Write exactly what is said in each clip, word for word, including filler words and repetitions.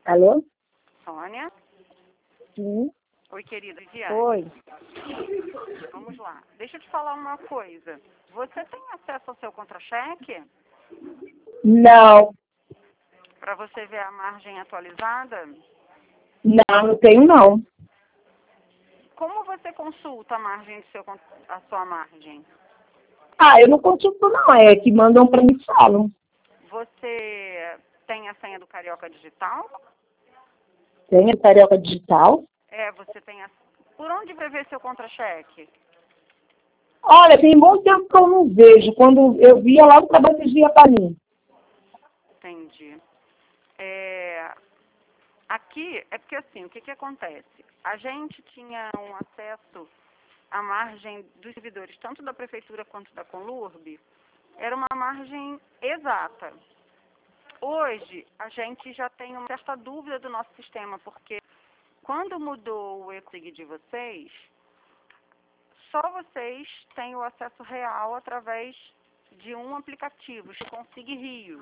Alô? Sônia? Sim. Oi, querida Viviane. Oi. Vamos lá. Deixa eu te falar uma coisa. Você tem acesso ao seu contra-cheque? Não. Para você ver a margem atualizada? Não, não tenho não. Como você consulta a margem do seu, con- a sua margem? Ah, eu não consulto não, é que mandam pra mim e falam. Você tem a senha do Carioca Digital? Tem a Carioca Digital? É, você tem a... Por onde vai ver seu contra-cheque? Olha, tem bom tempo que eu não vejo. Quando eu via lá, o trabalho dia para mim. Entendi. É, aqui, é porque assim, o que que acontece? A gente tinha um acesso à margem dos servidores, tanto da Prefeitura quanto da Conlurb, era uma margem exata. Hoje, a gente já tem uma certa dúvida do nosso sistema, porque quando mudou o e-sig de vocês, só vocês têm o acesso real através de um aplicativo, o Consig Rio.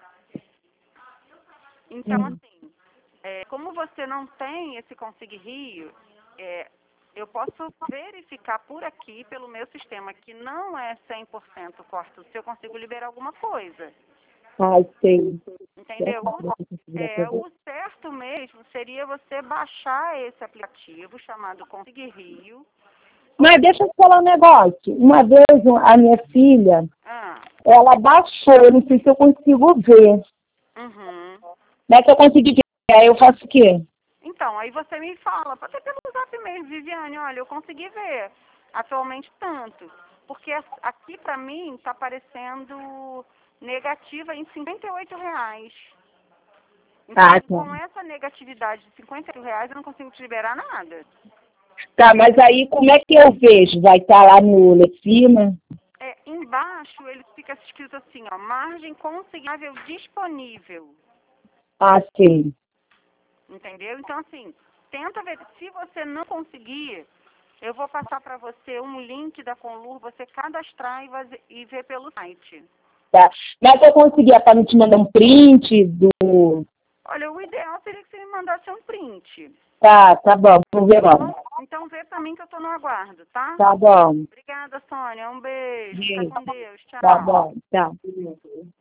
Então, Hum. assim, é, como você não tem esse Consig Rio, é, eu posso verificar por aqui, pelo meu sistema, que não é cem por cento corte, se eu consigo liberar alguma coisa. Ai, sei. Entendeu? O, é, o certo mesmo seria você baixar esse aplicativo chamado Consig Rio. Mas deixa eu te falar um negócio. Uma vez a minha filha, Ah, ela baixou, eu não sei se eu consigo ver. uhum. Não é que eu consegui ver, aí eu faço o quê? Então, aí você me fala, até pelo zap mesmo, Viviane, olha, eu consegui ver atualmente tanto. Porque as- aqui pra mim tá aparecendo negativa em cinquenta e oito reais. Então, Ah, tá. com essa negatividade de cinquenta e oito reais, eu não consigo te liberar nada. Tá, mas aí como é que eu vejo? Vai estar lá no lá em cima? É, embaixo ele fica escrito assim, ó, margem consignável disponível. Ah, sim. Entendeu? Então, assim, tenta ver. Se você não conseguir, eu vou passar para você um link da Conlur, você cadastrar e, vaze- e ver pelo site. Tá. Mas eu conseguia para não te mandar um print do... Olha, o ideal seria que você me mandasse um print. Tá, tá bom. Vou ver Tá lá. bom? Então vê pra mim que eu tô no aguardo, tá? Tá bom. Obrigada, Sônia. Um beijo. Fica Beijo. com Deus. Tá Tchau. bom. Tá.